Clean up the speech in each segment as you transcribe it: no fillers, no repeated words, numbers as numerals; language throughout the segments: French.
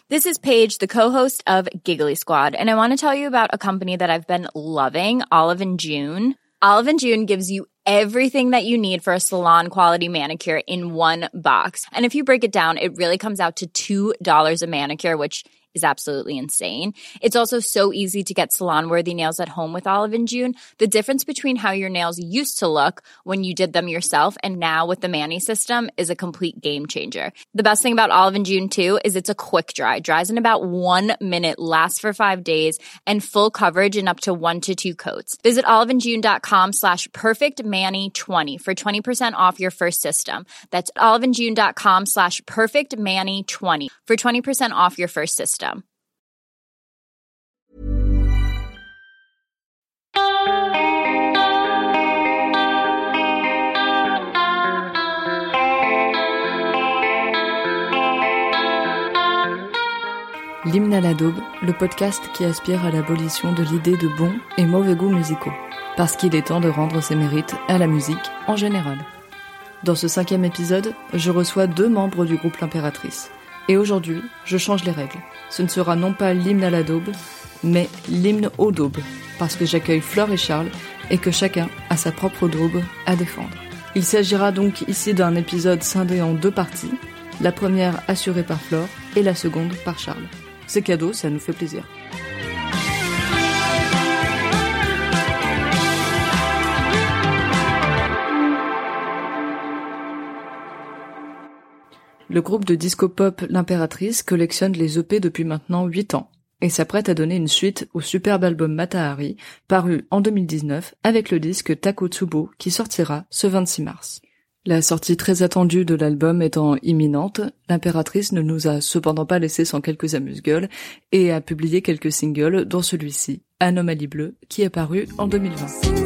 This is Paige, the co-host of Giggly Squad, and I want to tell you about a company that I've been loving, Olive & June. Olive & June gives you everything that you need for a salon-quality manicure in one box. And if you break it down, it really comes out to $2 a manicure, which is absolutely insane. It's also so easy to get salon-worthy nails at home with Olive & June. The difference between how your nails used to look when you did them yourself and now with the Mani system is a complete game changer. The best thing about Olive & June, too, is it's a quick dry. Dries in about 1 minute, lasts for 5 days, and full coverage in up to 1 to 2 coats. Visit oliveandjune.com/perfectmani20 for 20% off your first system. That's oliveandjune.com/perfectmani20 for 20% off your first system. L'hymne à la daube, le podcast qui aspire à l'abolition de l'idée de bons et mauvais goûts musicaux, parce qu'il est temps de rendre ses mérites à la musique en général. Dans ce 5e épisode, je reçois 2 membres du groupe L'Impératrice. Et aujourd'hui, je change les règles. Ce ne sera non pas l'hymne à la daube, mais l'hymne aux daubes, parce que j'accueille Flore et Charles, et que chacun a sa propre daube à défendre. Il s'agira donc ici d'un épisode scindé en 2 parties, la première assurée par Flore, et la seconde par Charles. C'est cadeau, ça nous fait plaisir. Le groupe de disco-pop L'Impératrice collectionne les EP depuis maintenant 8 ans et s'apprête à donner une suite au superbe album Matahari, paru en 2019 avec le disque Takotsubo qui sortira ce 26 mars. La sortie très attendue de l'album étant imminente, L'Impératrice ne nous a cependant pas laissé sans quelques amuse-gueules et a publié quelques singles dont celui-ci, Anomalie Bleue, qui est paru en 2020.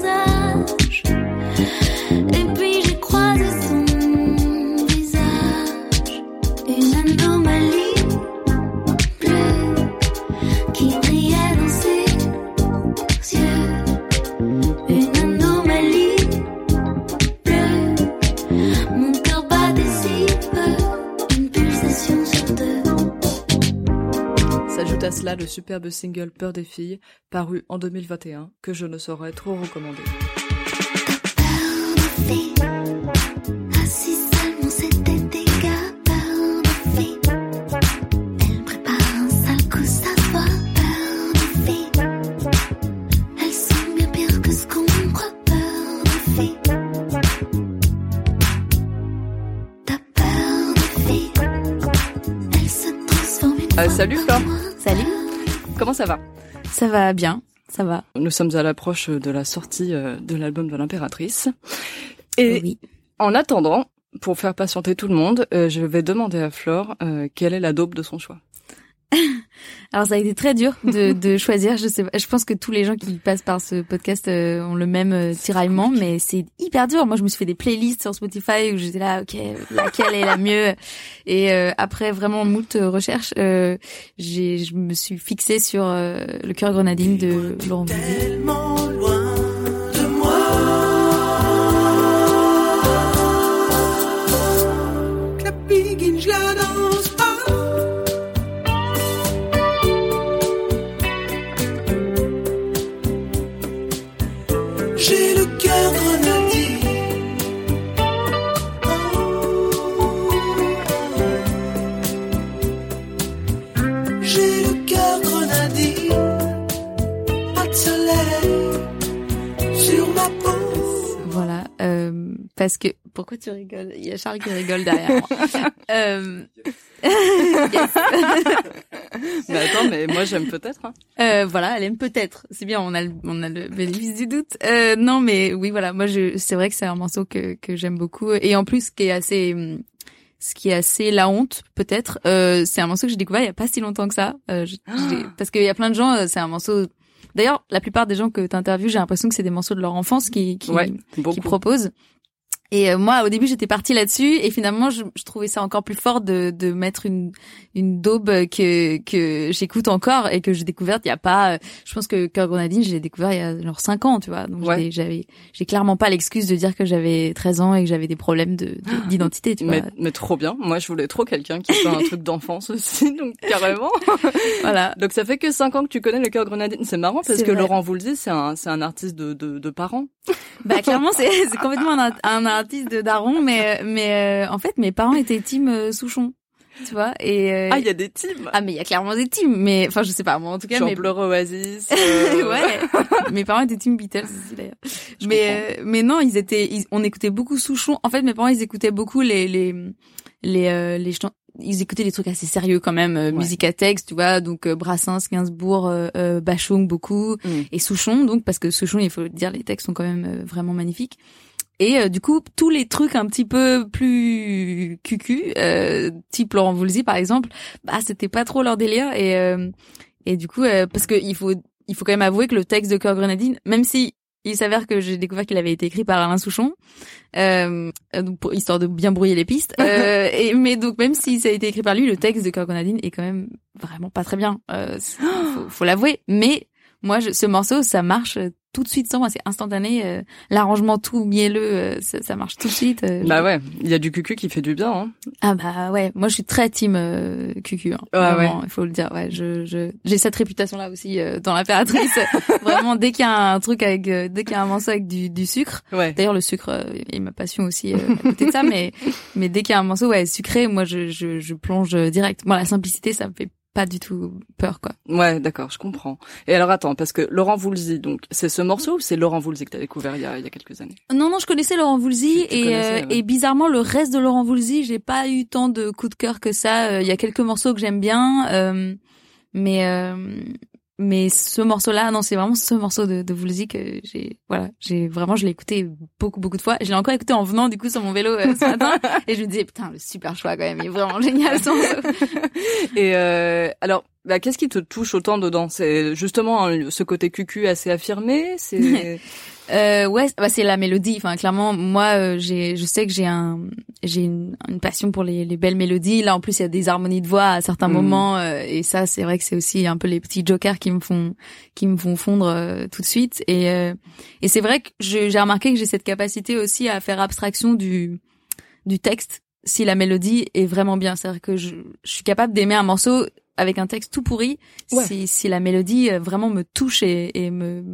Et puis j'ai croisé son visage, une anomalie bleue qui brillait dans ses yeux, une anomalie bleue, mon cœur battait si peu, une pulsation sur 2. S'ajoute à cela le superbe single Peur des filles, paru en 2021, que je ne saurais trop recommander. Assis seulement c'était des gars, peur de filles. Elle prépare un sale coup, sa voix, peur de filles. Elles sont bien pires que ce qu'on croit, peur de filles. T'as peur de filles. Elle se transforme une fois. Salut Flore. Salut. Comment ça va? Ça va bien, ça va. Nous sommes à l'approche de la sortie de l'album de l'Impératrice. Et Oui. En attendant, pour faire patienter tout le monde, je vais demander à Flore quelle est la daube de son choix. Alors ça a été très dur de choisir. Je sais pas, je pense que tous les gens qui passent par ce podcast ont le même tiraillement, mais c'est hyper dur. Moi, je me suis fait des playlists sur Spotify où j'étais là, ok, laquelle est la mieux. Et après vraiment moult recherches, je me suis fixée sur Le Cœur Grenadine de Laurent Voulzy. Tellement loin de moi. Que la biguine, je la danse pas. J'ai le cœur grenadine. J'ai le cœur grenadine. Pas de soleil sur ma peau. Voilà, parce que pourquoi tu rigoles? Il y a Charles qui rigole derrière moi. Yes. Mais attends, mais moi j'aime peut-être. Hein. Voilà, elle aime peut-être. C'est bien, on a le bénéfice du doute. Non, mais oui, voilà. Moi, c'est vrai que c'est un morceau que j'aime beaucoup. Et en plus, ce qui est assez la honte, peut-être, c'est un morceau que j'ai découvert il y a pas si longtemps que ça. Parce qu'il y a plein de gens, c'est un morceau. D'ailleurs, la plupart des gens que t'interviews, j'ai l'impression que c'est des morceaux de leur enfance qui proposent. Et moi, au début, j'étais partie là-dessus, et finalement, je trouvais ça encore plus fort de mettre une daube que j'écoute encore et que j'ai découverte il y a pas. Je pense que Cœur Grenadine, je l'ai découvert il y a genre 5 ans, tu vois. Donc j'ai clairement pas l'excuse de dire que j'avais 13 ans et que j'avais des problèmes d'identité, tu vois. Mais trop bien. Moi, je voulais trop quelqu'un qui soit un truc d'enfance aussi, donc carrément. Voilà. Donc ça fait que 5 ans que tu connais le Cœur Grenadine. C'est marrant parce que Laurent Voulzy, c'est un artiste de parents. Bah clairement c'est complètement un artiste de daron, mais en fait mes parents étaient team Souchon, tu vois. Et il y a des teams. Ah mais il y a clairement des teams, mais enfin je sais pas, moi en tout cas. Genre Blur Oasis. Ouais. Mes parents étaient team Beatles aussi d'ailleurs. Mais non, on écoutait beaucoup Souchon. En fait mes parents ils écoutaient beaucoup les ils écoutaient des trucs assez sérieux quand même, musique à texte, tu vois, donc Brassens, Gainsbourg, Bachung beaucoup, et Souchon, donc parce que Souchon, il faut le dire, les textes sont quand même vraiment magnifiques. Et du coup, tous les trucs un petit peu plus cucu, type Laurent Voulzy par exemple, bah c'était pas trop leur délire, et du coup, parce que il faut quand même avouer que le texte de Cœur Grenadine, même si il s'avère que j'ai découvert qu'il avait été écrit par Alain Souchon, donc histoire de bien brouiller les pistes. Mais donc même si ça a été écrit par lui, le texte de Cœur Grenadine est quand même vraiment pas très bien. Faut l'avouer. Mais moi, ce morceau, ça marche tout de suite sans moi, c'est instantané. L'arrangement tout mielleux, ça marche tout de suite. Bah ouais, il y a du cucu qui fait du bien. Hein. Ah bah ouais, moi je suis très team cucu. Hein. Vraiment, il faut le dire. Ouais, j'ai cette réputation là aussi dans l'impératrice. Vraiment, dès qu'il y a un truc dès qu'il y a un morceau avec du sucre. Ouais. D'ailleurs, le sucre est ma passion aussi à côté de ça, mais dès qu'il y a un morceau sucré, moi je plonge direct. Moi, la simplicité, ça me fait pas du tout peur, quoi. Ouais, d'accord, je comprends. Et alors attends, parce que Laurent Voulzy, donc c'est ce morceau ou c'est Laurent Voulzy que t'as découvert il y a quelques années? Non, je connaissais Laurent Voulzy et bizarrement le reste de Laurent Voulzy, j'ai pas eu tant de coups de cœur que ça. Il y a quelques morceaux que j'aime bien, mais ce morceau-là, non, c'est vraiment ce morceau de Voulzy que je l'ai écouté beaucoup de fois. Je l'ai encore écouté en venant du coup sur mon vélo ce matin et je me disais putain, le super choix quand même, il est vraiment génial ce morceau. Et alors, qu'est-ce qui te touche autant dedans? C'est justement ce côté cucu assez affirmé, c'est c'est la mélodie. Enfin, clairement, moi, je sais que j'ai une passion pour les belles mélodies. Là, en plus, il y a des harmonies de voix à certains moments, et ça, c'est vrai que c'est aussi un peu les petits jokers qui me font fondre tout de suite. Et c'est vrai que j'ai remarqué que j'ai cette capacité aussi à faire abstraction du texte si la mélodie est vraiment bien. C'est-à-dire que je suis capable d'aimer un morceau avec un texte tout pourri si la mélodie vraiment me touche et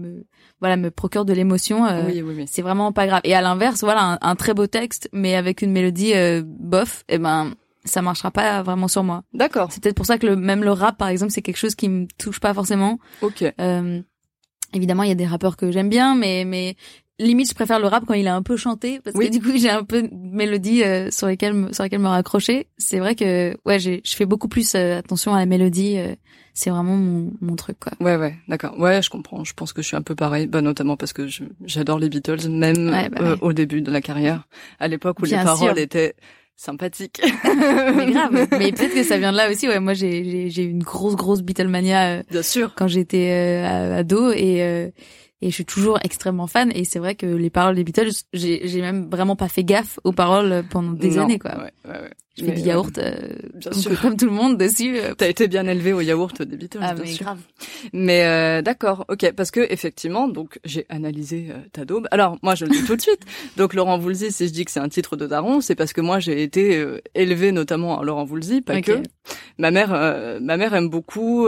me procure de l'émotion. Oui. C'est vraiment pas grave. Et à l'inverse, un très beau texte mais avec une mélodie bof, ça marchera pas vraiment sur moi. D'accord. C'est peut-être pour ça que même le rap par exemple, c'est quelque chose qui me touche pas forcément. OK. Évidemment, il y a des rappeurs que j'aime bien, mais limite je préfère le rap quand il est un peu chanté parce que du coup j'ai un peu de mélodie sur lesquelles me raccrocher. C'est vrai que je fais beaucoup plus attention à la mélodie, c'est vraiment mon truc, quoi. Ouais, d'accord. Ouais, je comprends. Je pense que je suis un peu pareil, notamment parce que j'adore les Beatles même au début de la carrière, à l'époque où les paroles étaient sympathiques. Mais grave. Mais peut-être que ça vient de là aussi. Ouais, moi j'ai une grosse Beatlemania bien sûr quand j'étais ado et je suis toujours extrêmement fan, et c'est vrai que les paroles des Beatles, j'ai même vraiment pas fait gaffe aux paroles pendant des années, quoi. Ouais. Je fais du yaourt, comme tout le monde dessus. T'as été bien élevé au yaourt des Beatles, bien sûr. Grave. Mais d'accord, ok, parce que effectivement, donc j'ai analysé ta daube. Alors moi, je le dis tout de suite. Donc Laurent Voulzy, si je dis que c'est un titre de daron, c'est parce que moi j'ai été élevée notamment à Laurent Voulzy, pas que. Ma mère aime beaucoup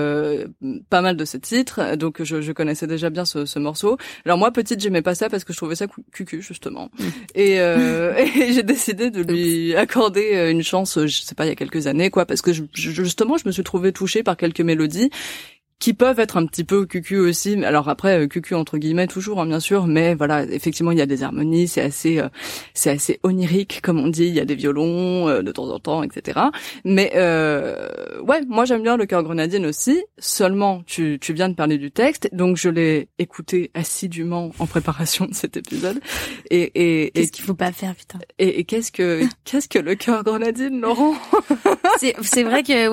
pas mal de ses titres, donc je connaissais déjà bien ce morceau. Alors moi, petite, j'aimais pas ça parce que je trouvais ça cucu justement, et j'ai décidé de lui accorder une chance, je sais pas, il y a quelques années, quoi, parce que justement, je me suis trouvée touchée par quelques mélodies qui peuvent être un petit peu cucu aussi. Alors après, cucu entre guillemets toujours, hein, bien sûr, mais voilà, effectivement, il y a des harmonies, c'est assez onirique, comme on dit, il y a des violons de temps en temps, etc. Mais moi j'aime bien le Cœur Grenadine aussi, seulement tu viens de parler du texte, donc je l'ai écouté assidûment en préparation de cet épisode. Et qu'est-ce qu'il faut pas faire, putain. Et qu'est-ce que le Cœur Grenadine, Laurent? C'est vrai que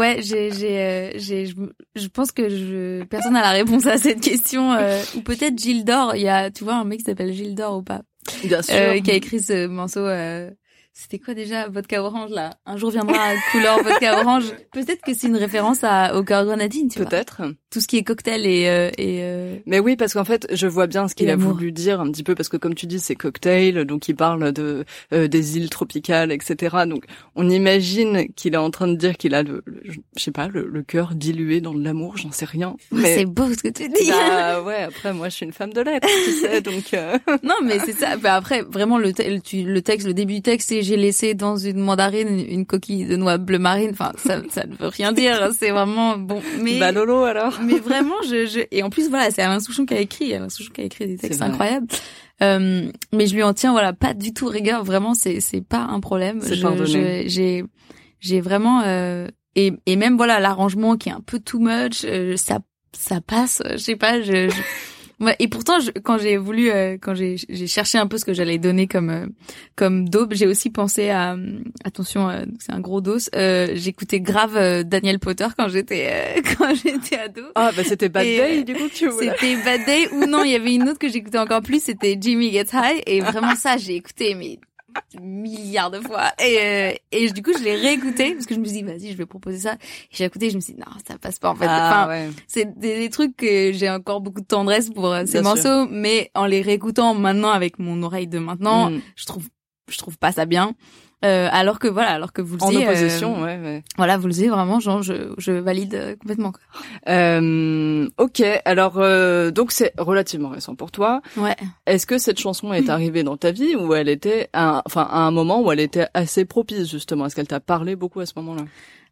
je pense que personne n'a la réponse à cette question, ou peut-être Gilles Dor. Il y a, tu vois, un mec qui s'appelle Gilles Dor ou pas? Bien sûr. qui a écrit ce morceau. C'était quoi déjà, vodka orange là. Un jour viendra couleur vodka orange. Peut-être que c'est une référence au cœur grenadine, tu vois. Peut-être. Tout ce qui est cocktail et Mais oui, parce qu'en fait, je vois bien ce qu'il a l'amour. voulu dire un petit peu, parce que comme tu dis, c'est cocktail, donc il parle de des îles tropicales, etc. Donc on imagine qu'il est en train de dire qu'il a je sais pas, le cœur dilué dans de l'amour, j'en sais rien. Mais c'est beau ce que tu dis. bah ouais, après moi je suis une femme de lettres, tu sais, donc Non, mais c'est ça. Bah après, vraiment le texte, le début du texte, c'est j'ai laissé dans une mandarine une coquille de noix bleu marine. Enfin, ça ne veut rien dire. C'est vraiment bon. Mais bah lolo alors. Mais vraiment, et en plus voilà, c'est Alain Souchon qui a écrit des textes vrai. incroyables. Mais je lui en tiens voilà pas du tout rigueur. Vraiment, c'est pas un problème. C'est pardonné. J'ai vraiment et même voilà l'arrangement qui est un peu too much, ça passe. Je sais pas. Ouais, et pourtant, quand j'ai cherché un peu ce que j'allais donner comme daube, j'ai aussi pensé à, attention, c'est un gros dos, j'écoutais grave Daniel Potter quand j'étais ado. Ah bah c'était Bad Et, Day du coup tu vois. C'était Bad Day ou non, il y avait une autre que j'écoutais encore plus, c'était Jimmy Gets High, et vraiment ça, j'ai écouté mais milliards de fois et du coup je l'ai réécouté parce que je me suis dit vas-y je vais proposer ça, et j'ai écouté, je me suis dit non ça passe pas en fait. Ah, ouais. C'est des trucs que j'ai encore beaucoup de tendresse pour ces Bien morceaux sûr. mais en les réécoutant maintenant avec mon oreille de maintenant je trouve pas ça bien, alors que vous le En disiez, opposition, ouais. voilà vous le disiez vraiment genre je valide complètement quoi. Ok, alors donc c'est relativement récent pour toi. Ouais. Est-ce que cette chanson est arrivée dans ta vie ou elle était à un moment où elle était assez propice justement? Est-ce qu'elle t'a parlé beaucoup à ce moment-là?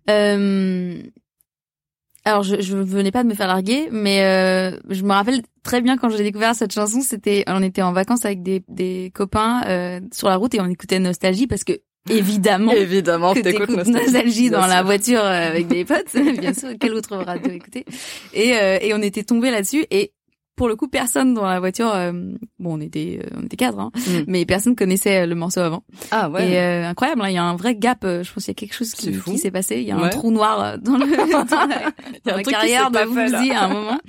Alors je venais pas de me faire larguer, mais je me rappelle très bien quand j'ai découvert cette chanson, on était en vacances avec des copains sur la route et on écoutait Nostalgie parce que évidemment que t'écoutes t'écoutes Nostalgie Bien dans la sûr. voiture avec des potes, bien sûr, quelle autre radio écouter, et on était tombés là-dessus et pour le coup personne dans la voiture, bon on était 4 hein, mais personne connaissait le morceau avant. Ah ouais. Et incroyable, hein, il y a un vrai gap, je pense qu'il y a quelque chose C'est fou. qui s'est passé, il y a un Ouais. trou noir dans la Il y a un dans la truc qui carrière s'est de pas fait, là. Woolsey à un moment,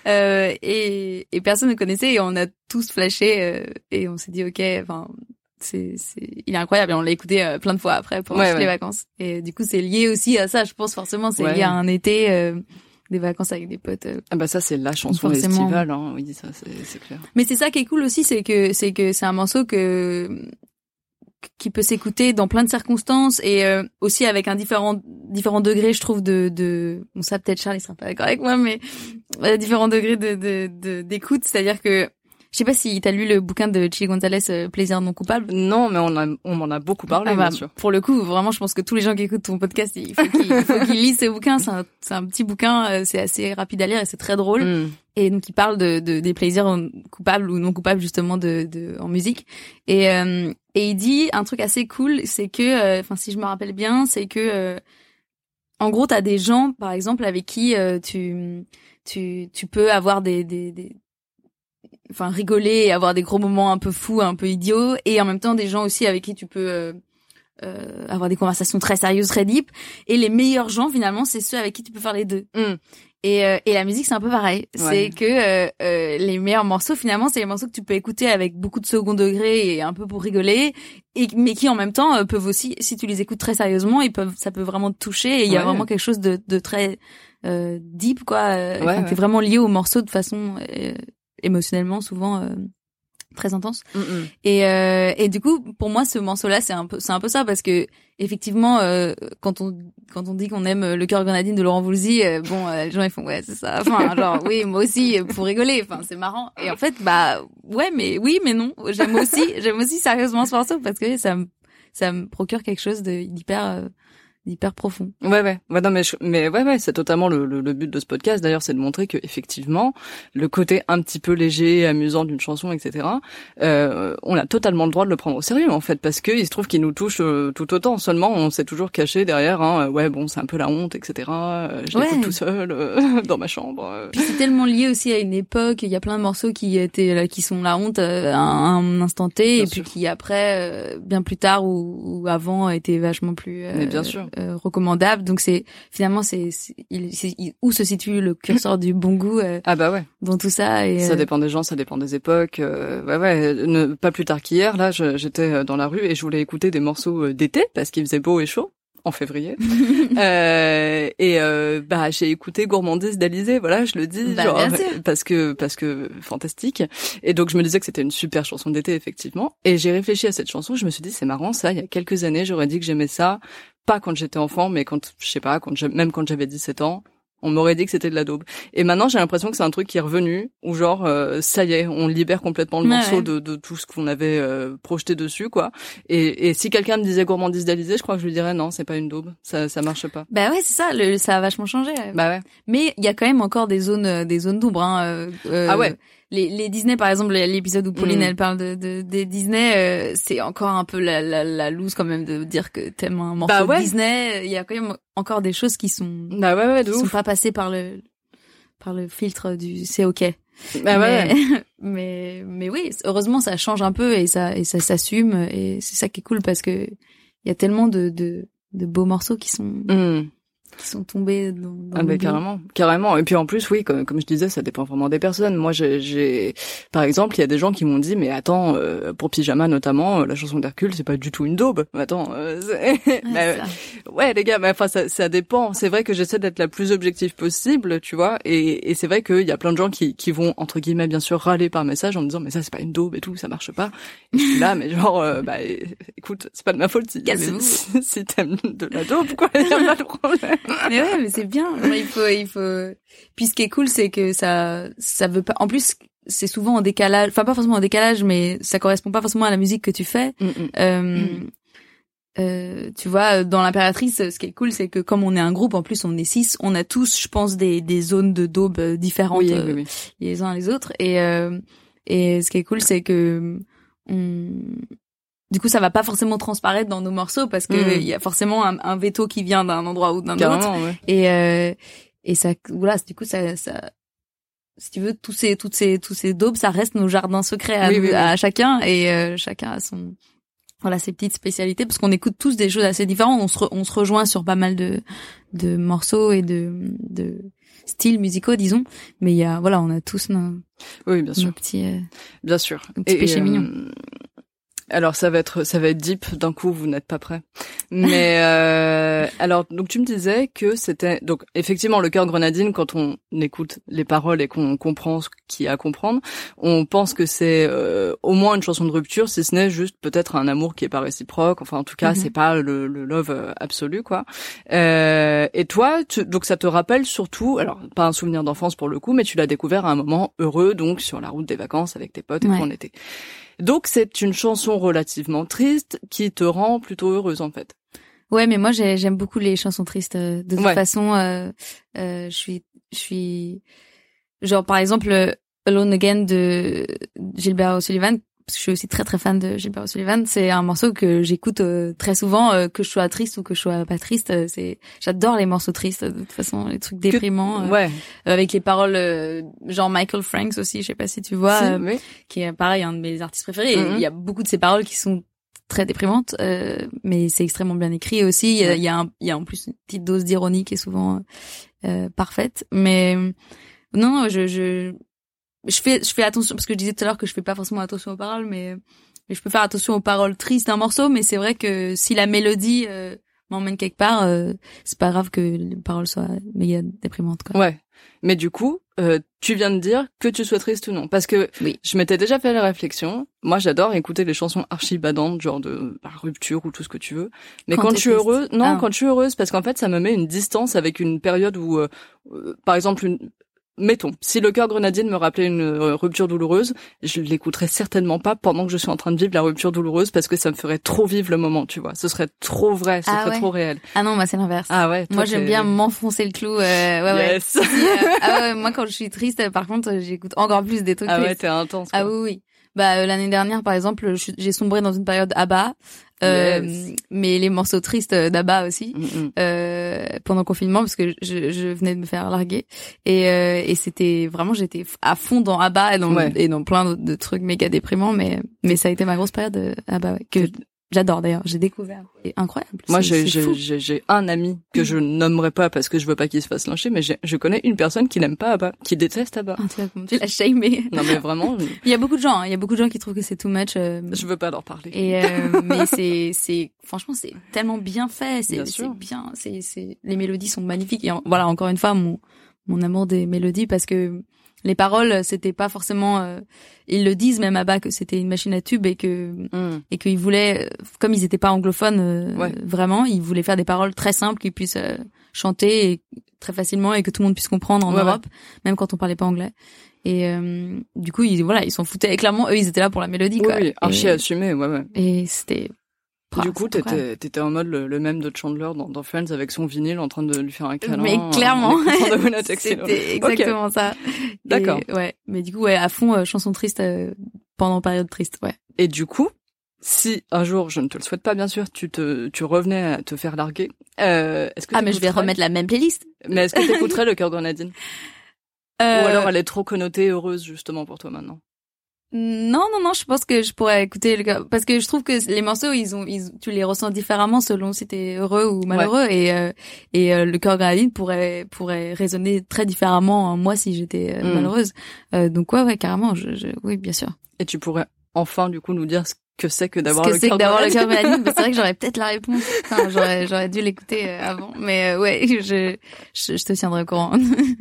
et personne ne connaissait et on a tous flashé et on s'est dit ok, enfin il est incroyable et on l'a écouté plein de fois après pendant toutes les vacances, et du coup c'est lié aussi à ça, je pense forcément c'est lié à un été, des vacances avec des potes. Ah bah ça c'est la chanson forcément. estivale, hein. Oui ça c'est clair. Mais c'est ça qui est cool aussi, c'est que c'est un morceau qui peut s'écouter dans plein de circonstances et aussi avec un différent degré, je trouve, de bon ça peut-être Charles il sera pas d'accord avec moi, mais différents degrés d'écoute, c'est-à-dire que je sais pas si t'as lu le bouquin de Chili Gonzalez, Plaisir non coupable. Non, mais on m'en a beaucoup parlé, Ah bah, bien sûr. pour le coup, vraiment, je pense que tous les gens qui écoutent ton podcast, il faut qu'ils lisent ce bouquin. C'est un petit bouquin, c'est assez rapide à lire et c'est très drôle. Et donc, il parle des plaisirs coupables ou non coupables, justement, en musique. Et il dit un truc assez cool, c'est que, enfin, si je me rappelle bien, c'est que, en gros, t'as des gens, par exemple, avec qui tu peux avoir enfin rigoler et avoir des gros moments un peu fous, un peu idiots, et en même temps des gens aussi avec qui tu peux avoir des conversations très sérieuses, très deep, et les meilleurs gens finalement c'est ceux avec qui tu peux faire les deux. Et la musique c'est un peu pareil, c'est que les meilleurs morceaux finalement c'est les morceaux que tu peux écouter avec beaucoup de second degré et un peu pour rigoler, mais qui en même temps peuvent aussi, si tu les écoutes très sérieusement, ça peut vraiment te toucher, et il y a vraiment quelque chose de très deep quoi, quand t'es vraiment lié au morceau de façon émotionnellement souvent très intense. Et du coup pour moi ce morceau là c'est un peu ça, parce que effectivement quand on dit qu'on aime Le cœur grenadine de Laurent Voulzy, les gens ils font ouais c'est ça, enfin genre oui moi aussi pour rigoler, enfin c'est marrant, et en fait bah ouais mais oui mais non, j'aime aussi sérieusement ce morceau parce que ça me procure quelque chose d'hyper profond. Ouais, non, mais c'est totalement le but de ce podcast. D'ailleurs, c'est de montrer que effectivement, le côté un petit peu léger et amusant d'une chanson, etc., on a totalement le droit de le prendre au sérieux, en fait, parce que il se trouve qu'il nous touche tout autant. Seulement, on s'est toujours caché derrière, c'est un peu la honte, etc., je l'écoute tout seul, dans ma chambre. Puis c'est tellement lié aussi à une époque, il y a plein de morceaux qui sont la honte à un instant T, et puis qui après, bien plus tard ou avant, étaient vachement plus, mais bien sûr. recommandable. Donc finalement où se situe le curseur du bon goût Ah bah ouais. dans tout ça. Et, ça dépend des gens, ça dépend des époques. Pas plus tard qu'hier, là, j'étais dans la rue et je voulais écouter des morceaux d'été parce qu'il faisait beau et chaud. En février. J'ai écouté Gourmandise d'Alizée, voilà, je le dis, parce que fantastique. Et donc je me disais que c'était une super chanson d'été, effectivement. Et j'ai réfléchi à cette chanson, je me suis dit c'est marrant ça, il y a quelques années, j'aurais dit que j'aimais ça, pas quand j'étais enfant, mais même quand j'avais 17 ans. On m'aurait dit que c'était de la daube. Et maintenant, j'ai l'impression que c'est un truc qui est revenu, où genre, ça y est, on libère complètement le morceau de tout ce qu'on avait projeté dessus, quoi. Et si quelqu'un me disait Gourmandise d'Alizée, je crois que je lui dirais non, c'est pas une daube, ça marche pas. Bah ouais, c'est ça, ça a vachement changé. Bah ouais. Mais il y a quand même encore des zones d'ombre, hein. Ah ouais. Les Disney, par exemple, l'épisode où Pauline elle parle des Disney, c'est encore un peu la loose quand même de dire que t'aimes un morceau de Disney. Il y a quand même encore des choses qui sont sont pas passées par le filtre du c'est ok. Mais oui, heureusement ça change un peu et ça s'assume et c'est ça qui est cool parce que il y a tellement de beaux morceaux qui sont tombés dans carrément. Et puis en plus, oui, comme je disais, ça dépend vraiment des personnes. Moi, par exemple, il y a des gens qui m'ont dit, mais attends, pour Pyjama notamment, la chanson d'Hercule, c'est pas du tout une daube. Attends, les gars, mais enfin, ça dépend. C'est vrai que j'essaie d'être la plus objective possible, tu vois, et c'est vrai qu'il y a plein de gens qui vont, entre guillemets, bien sûr, râler par message en me disant, mais ça, c'est pas une daube et tout, ça marche pas. Et je suis là, mais genre, écoute, c'est pas de ma faute si t'aimes de la daube, quoi, y a pas de problème. Mais ouais, mais c'est bien. Il faut. Puis ce qui est cool, c'est que ça veut pas. En plus, c'est souvent en décalage. Enfin, pas forcément en décalage, mais ça correspond pas forcément à la musique que tu fais. Tu vois, dans l'Impératrice, ce qui est cool, c'est que comme on est un groupe, en plus on est 6, on a tous, je pense, des zones de daube différentes oui. les uns les autres. Et ce qui est cool, c'est que du coup, ça va pas forcément transparaître dans nos morceaux parce que il y a forcément un veto qui vient d'un endroit ou d'un autre. Ouais. Et ça, voilà, du coup, ça, si tu veux, tous ces daubes, ça reste nos jardins secrets à chacun et chacun a ses petites spécialités parce qu'on écoute tous des choses assez différentes. On se rejoint sur pas mal de morceaux et de styles musicaux, disons. Mais on a tous nos petits, bien sûr. Nos petits péchés mignons. Alors ça va être deep d'un coup, vous n'êtes pas prêts. Mais alors donc tu me disais que c'était donc effectivement le cœur grenadine, quand on écoute les paroles et qu'on comprend ce qu'il y a à comprendre, on pense que c'est au moins une chanson de rupture, si ce n'est juste peut-être un amour qui est pas réciproque. Enfin en tout cas, c'est pas le love absolu, quoi. Et toi, donc ça te rappelle surtout, alors pas un souvenir d'enfance pour le coup, mais tu l'as découvert à un moment heureux, donc sur la route des vacances avec tes potes en été. Donc c'est une chanson relativement triste qui te rend plutôt heureuse en fait. Ouais, mais moi j'aime beaucoup les chansons tristes. De toute façon, je suis genre par exemple Alone Again de Gilbert O'Sullivan, parce que je suis aussi très très fan de Gilbert O'Sullivan. C'est un morceau que j'écoute très souvent, que je sois triste ou que je sois pas triste. J'adore les morceaux tristes, de toute façon, les trucs déprimants. Avec les paroles genre Michael Franks aussi, je sais pas si tu vois, qui est pareil un de mes artistes préférés. Il y a beaucoup de ces paroles qui sont très déprimantes, mais c'est extrêmement bien écrit aussi. Il y a en plus une petite dose d'ironie qui est souvent parfaite. Mais non, je fais attention, parce que je disais tout à l'heure que je fais pas forcément attention aux paroles, mais je peux faire attention aux paroles tristes d'un morceau, mais c'est vrai que si la mélodie m'emmène quelque part, c'est pas grave que les paroles soient méga déprimantes, quoi. Ouais. Mais du coup, tu viens de dire que tu sois triste ou non, parce que je m'étais déjà fait la réflexion. Moi, j'adore écouter les chansons archi badantes, genre de rupture ou tout ce que tu veux. Mais quand je suis heureuse, quand je suis heureuse, parce qu'en fait, ça me met une distance avec une période où, par exemple, mettons, si le cœur grenadine me rappelait une rupture douloureuse, je l'écouterais certainement pas pendant que je suis en train de vivre la rupture douloureuse, parce que ça me ferait trop vivre le moment, tu vois. Ce serait trop vrai, ce serait trop réel. Ah non, moi c'est l'inverse. Ah ouais. Moi j'aime bien m'enfoncer le clou. Yes. Moi quand je suis triste, par contre, j'écoute encore plus des trucs. Ah ouais, t'es intense, quoi. Ah oui. Bah l'année dernière par exemple, j'ai sombré dans une période ABBA. Mais les morceaux tristes d'ABBA aussi pendant le confinement, parce que je venais de me faire larguer et c'était vraiment, j'étais à fond dans ABBA et dans plein de trucs méga déprimants, mais ça a été ma grosse période ABBA, que J'adore d'ailleurs, j'ai découvert. C'est incroyable. Moi, c'est fou. j'ai un ami que je nommerai pas parce que je veux pas qu'il se fasse lyncher, mais je connais une personne qui n'aime pas ABBA, qui déteste ABBA. Tu l'as shamé. Non mais vraiment, Il y a beaucoup de gens, qui trouvent que c'est too much. je veux pas leur parler. Et mais c'est franchement c'est tellement bien fait, Bien c'est sûr. bien, c'est les mélodies sont magnifiques et voilà encore une fois mon amour des mélodies parce que les paroles c'était pas forcément ils le disent même à bas que c'était une machine à tubes et qu'ils voulaient comme ils étaient pas anglophones vraiment ils voulaient faire des paroles très simples qu'ils puissent chanter et, très facilement et que tout le monde puisse comprendre en Europe même quand on parlait pas anglais. Et du coup ils s'en foutaient. Et clairement eux ils étaient là pour la mélodie quoi. Oui, archi assumé, ouais. Et c'était Du coup, t'étais en mode le même de Chandler dans Friends avec son vinyle en train de lui faire un câlin. Mais clairement. C'était exactement ça. D'accord. Et, ouais. Mais du coup, à fond, chanson triste pendant période triste, ouais. Et du coup, si un jour, je ne te le souhaite pas bien sûr, tu revenais à te faire larguer, est-ce que mais je vais remettre la même playlist. Mais est-ce que t'écouterais le cœur grenadine? Ou alors elle est trop connotée heureuse justement pour toi maintenant? Non, je pense que je pourrais écouter parce que je trouve que les morceaux tu les ressens différemment selon si t'es heureux ou malheureux et le cœur grenadine pourrait résonner très différemment en moi si j'étais malheureuse. Donc ouais carrément, oui bien sûr. Et tu pourrais enfin du coup nous dire ce que c'est que d'avoir le cœur grenadine. C'est vrai que j'aurais peut-être la réponse. Enfin, j'aurais dû l'écouter avant, mais ouais, je te tiendrai au courant.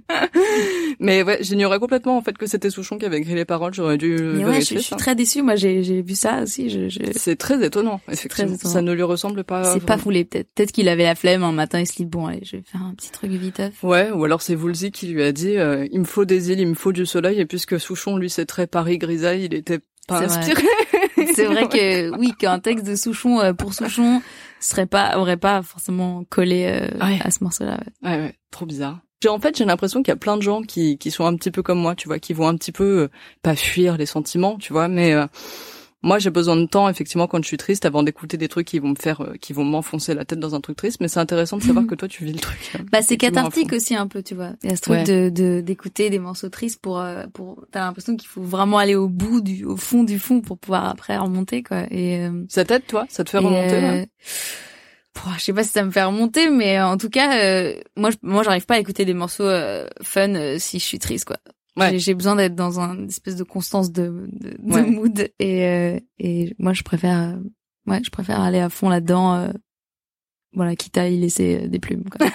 Mais ouais, j'ignorais complètement en fait que c'était Souchon qui avait écrit les paroles. J'aurais dû vérifier je suis très déçue. Moi, j'ai vu ça aussi. C'est très étonnant. Effectivement, très étonnant. Ça ne lui ressemble pas. C'est pas foulé. Peut-être qu'il avait la flemme un matin. Il se dit bon, allez, je vais faire un petit truc viteuf. Ouais, ou alors c'est Woolsey qui lui a dit il me faut des îles, il me faut du soleil. Et puisque Souchon lui c'est très Paris grisaille, il était pas inspiré. C'est vrai que oui, qu'un texte de Souchon pour Souchon aurait pas forcément collé à ce morceau-là. Ouais, trop bizarre. En fait, j'ai l'impression qu'il y a plein de gens qui sont un petit peu comme moi, tu vois, qui vont un petit peu pas fuir les sentiments, tu vois, mais moi j'ai besoin de temps effectivement quand je suis triste avant d'écouter des trucs qui vont m'enfoncer la tête dans un truc triste, mais c'est intéressant de savoir que toi tu vis le truc. C'est cathartique aussi un peu, tu vois. Il y a ce truc d'écouter des morceaux tristes pour t'as l'impression qu'il faut vraiment aller au fond du fond pour pouvoir après remonter quoi. Et ça t'aide toi, ça te fait remonter je sais pas si ça me fait remonter, mais en tout cas, moi, j'arrive pas à écouter des morceaux fun si je suis triste, quoi. Ouais. J'ai besoin d'être dans une espèce de constance de mood, et moi, je préfère aller à fond là-dedans. Voilà, quitte à y laisser des plumes, quoi.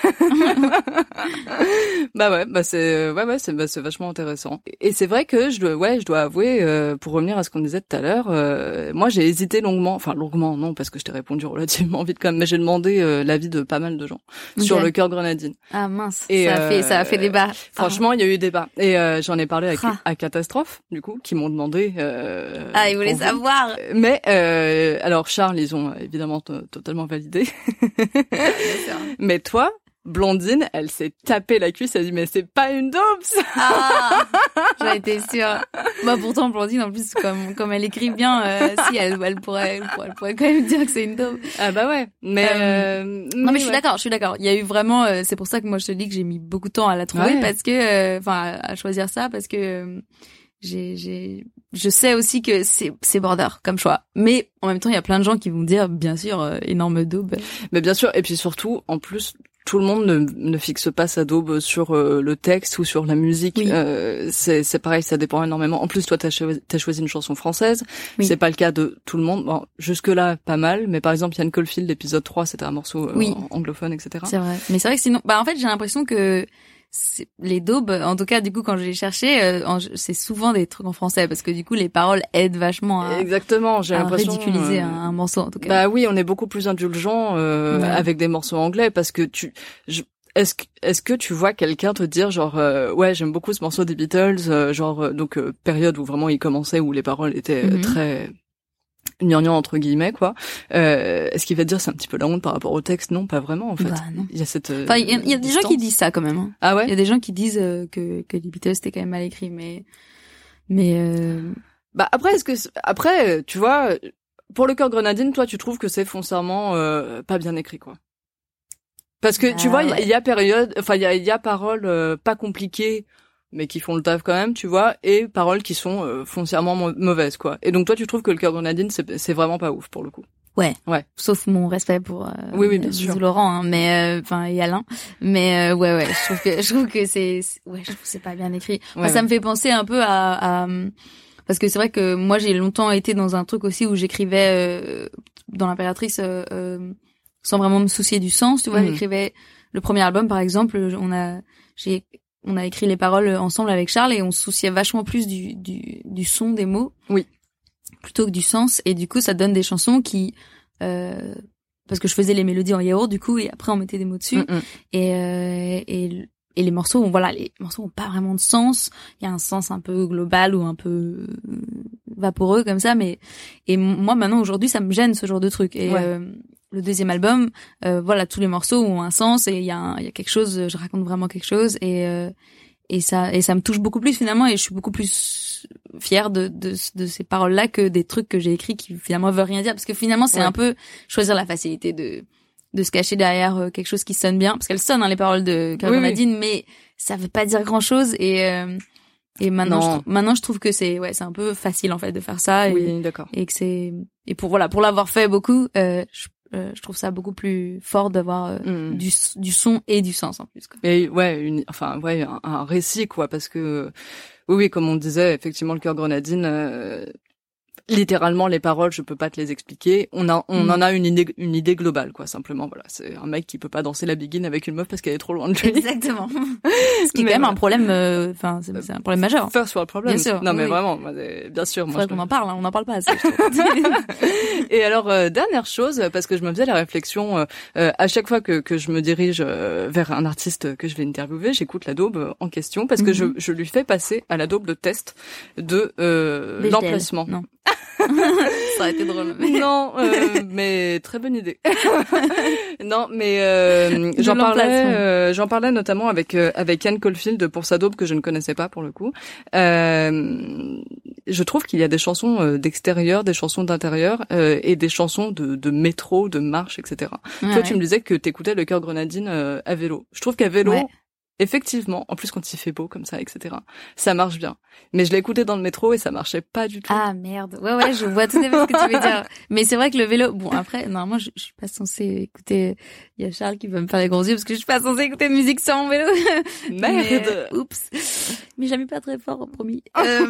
C'est vachement intéressant. Et c'est vrai que je dois avouer, pour revenir à ce qu'on disait tout à l'heure, moi j'ai hésité longuement non, parce que je t'ai répondu relativement vite quand même, mais j'ai demandé l'avis de pas mal de gens sur le cœur grenadine. Ah mince, et ça a fait débat. Franchement, il y a eu débat. Et j'en ai parlé à Catastrophe, du coup, qui m'ont demandé. Ils voulaient savoir. Mais alors Charles, ils ont évidemment totalement validé. Mais toi, Blondine, elle s'est tapée la cuisse, elle a dit mais c'est pas une daube ça. J'en étais sûre. Pourtant Blondine en plus comme elle écrit bien, si elle pourrait quand même dire que c'est une daube. Ah bah ouais. Mais non mais je suis d'accord. Il y a eu vraiment c'est pour ça que moi je te dis que j'ai mis beaucoup de temps à la trouver parce que à choisir ça parce que je sais aussi que c'est border comme choix. Mais en même temps, il y a plein de gens qui vont dire bien sûr énorme daube. Mais bien sûr et puis surtout en plus tout le monde ne fixe pas sa daube sur le texte ou sur la musique. Oui. C'est pareil, ça dépend énormément. En plus, toi, t'as choisi une chanson française. Oui. C'est pas le cas de tout le monde. Bon, jusque-là, pas mal. Mais par exemple, Yann Caulfield, l'épisode 3, c'était un morceau anglophone, etc. C'est vrai. Mais c'est vrai que sinon, en fait, j'ai l'impression que les daubes, en tout cas, du coup, quand je les cherchais, c'est souvent des trucs en français parce que du coup, les paroles aident vachement à ridiculiser un morceau, en tout cas. Bah oui, on est beaucoup plus indulgent avec des morceaux anglais parce que est-ce que tu vois quelqu'un te dire genre j'aime beaucoup ce morceau des Beatles, période où vraiment il commençait où les paroles étaient très gnangnan entre guillemets quoi. Est-ce qu'il va te dire c'est un petit peu la honte par rapport au texte? Non, pas vraiment en fait. Non. Il y a cette il y a des gens qui disent ça quand même. Hein. Ah ouais. Il y a des gens qui disent que les Beatles c'était quand même mal écrit, mais après tu vois pour le cœur grenadine, toi tu trouves que c'est foncièrement pas bien écrit quoi. Parce que tu vois il y a période, enfin il y a paroles pas compliquées mais qui font le taf quand même, tu vois, et paroles qui sont foncièrement mauvaises, quoi. Et donc toi, tu trouves que le cœur grenadine, c'est vraiment pas ouf, pour le coup. Ouais. Ouais. Sauf mon respect pour Oui, bien sûr. Laurent, hein, mais et Alain. Mais ouais, je trouve que je trouve que c'est pas bien écrit. Enfin, ça me fait penser un peu à parce que c'est vrai que moi j'ai longtemps été dans un truc aussi où j'écrivais dans l'impératrice sans vraiment me soucier du sens, tu vois, j'écrivais le premier album par exemple, on a écrit les paroles ensemble avec Charles et on se souciait vachement plus du son des mots. Oui. Plutôt que du sens, et du coup ça donne des chansons qui parce que je faisais les mélodies en yaourt du coup, et après on mettait des mots dessus et les morceaux ont pas vraiment de sens. Il y a un sens un peu global ou un peu vaporeux comme ça, mais moi maintenant aujourd'hui ça me gêne ce genre de truc. Et le deuxième album, tous les morceaux ont un sens et il y a quelque chose, je raconte vraiment quelque chose, et ça me touche beaucoup plus finalement, et je suis beaucoup plus fière de ces paroles-là que des trucs que j'ai écrits qui finalement veulent rien dire, parce que finalement c'est un peu choisir la facilité de se cacher derrière quelque chose qui sonne bien, parce qu'elles sonnent les paroles de Carole Nadine, mais ça veut pas dire grand-chose, et maintenant je trouve que c'est un peu facile en fait de faire ça, d'accord. Et que pour l'avoir fait beaucoup, je trouve ça beaucoup plus fort d'avoir du son et du sens en plus, quoi. Et un récit, quoi, parce que oui, comme on disait, effectivement, le Cœur Grenadine, littéralement les paroles, je peux pas te les expliquer. On en a une idée globale, quoi, simplement. Voilà, c'est un mec qui peut pas danser la biguine avec une meuf parce qu'elle est trop loin de lui. Exactement. Ce qui est quand même un problème. C'est un problème majeur. First world problem. Bien sûr. Non, mais vraiment, bien sûr. Faudrait qu'on en parle. On en parle pas assez. Je trouve. Et alors, dernière chose, parce que je me faisais la réflexion à chaque fois que je me dirige vers un artiste que je vais interviewer, j'écoute la daube en question parce que je lui fais passer à la daube le test de l'emplacement. Non. Ça aurait été drôle. Non, mais très bonne idée. Non, mais j'en parlais notamment avec Anne Caulfield pour sa daube que je ne connaissais pas pour le coup. Je trouve qu'il y a des chansons d'extérieur, des chansons d'intérieur et des chansons de métro, de marche, etc. Toi, tu me disais que t'écoutais le Cœur Grenadine à vélo. Je trouve qu'à vélo, effectivement, en plus quand il fait beau comme ça, etc., ça marche bien. Mais je l'ai écouté dans le métro et ça marchait pas du tout. Ah merde, ouais, je vois tout à fait ce que tu veux dire. Mais c'est vrai que le vélo, bon après, normalement je suis pas censée écouter. Il y a Charles qui va me faire les gros yeux parce que je suis pas censée écouter de musique sans mon vélo. Merde. Oups. Mais jamais pas très fort, promis.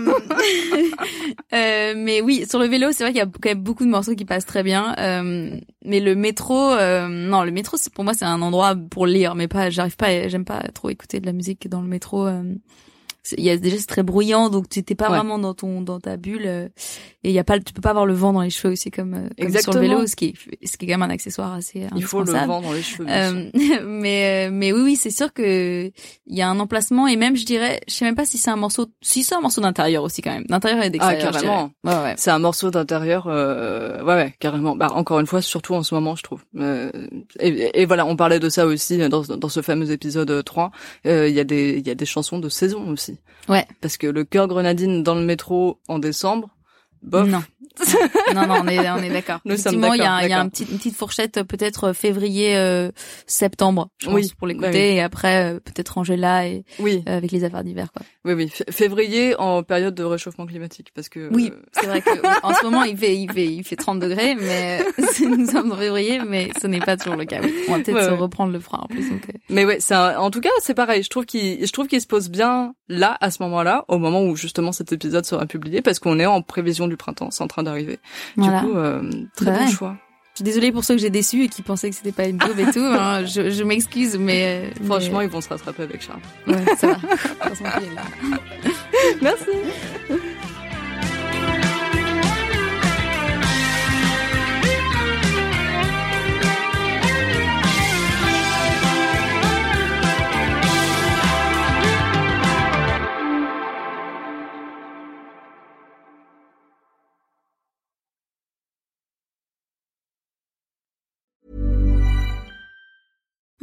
Mais oui, sur le vélo, c'est vrai qu'il y a quand même beaucoup de morceaux qui passent très bien. Mais le métro, non, le métro, pour moi, c'est un endroit pour lire, mais j'aime pas trop écouter de la musique dans le métro. C'est très bruyant, donc tu t'es pas vraiment dans ta bulle, et tu peux pas avoir le vent dans les cheveux aussi comme sur le vélo, ce qui est quand même un accessoire assez indispensable. Il faut le vent dans les cheveux. Mais oui, c'est sûr que il y a un emplacement, et même je sais même pas si c'est un morceau d'intérieur aussi quand même, d'intérieur et d'extérieur. Ah carrément. Ouais. C'est un morceau d'intérieur, carrément. Bah encore une fois, surtout en ce moment, je trouve. Et voilà, on parlait de ça aussi dans ce fameux épisode 3. Il y a des chansons de saison aussi. Ouais. Parce que le Cœur Grenadine dans le métro en décembre, bof. Non, on est d'accord. Effectivement, il y a une petite fourchette, peut-être février, septembre, je pense, pour l'écouter, et après peut-être Angela et avec les affaires d'hiver, quoi. Oui, février en période de réchauffement climatique, parce que oui, c'est vrai que en ce moment il fait 30 degrés, mais nous sommes en février, mais ce n'est pas toujours le cas. On va peut-être se reprendre le frein en plus. Donc, Mais ouais, en tout cas, c'est pareil. Je trouve qu'il se pose bien là, à ce moment-là, au moment où justement cet épisode sera publié, parce qu'on est en prévision du printemps, c'est en train d'arriver. Voilà. Du coup, très bon choix. Je suis désolée pour ceux que j'ai déçus et qui pensaient que c'était pas une daube et tout. Hein. Je m'excuse, mais franchement, ils vont se rattraper avec Charles. Ouais, ça va. De toute façon, il est là. Merci.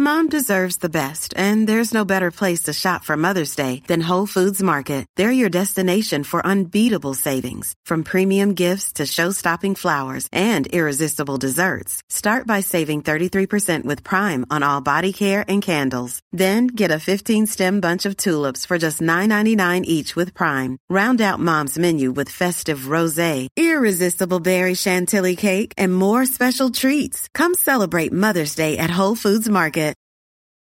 Mom deserves the best, and there's no better place to shop for Mother's Day than Whole Foods Market. They're your destination for unbeatable savings, from premium gifts to show-stopping flowers and irresistible desserts. Start by saving 33% with Prime on all body care and candles. Then get a 15-stem bunch of tulips for just $9.99 each with Prime. Round out Mom's menu with festive rosé, irresistible berry chantilly cake, and more special treats. Come celebrate Mother's Day at Whole Foods Market.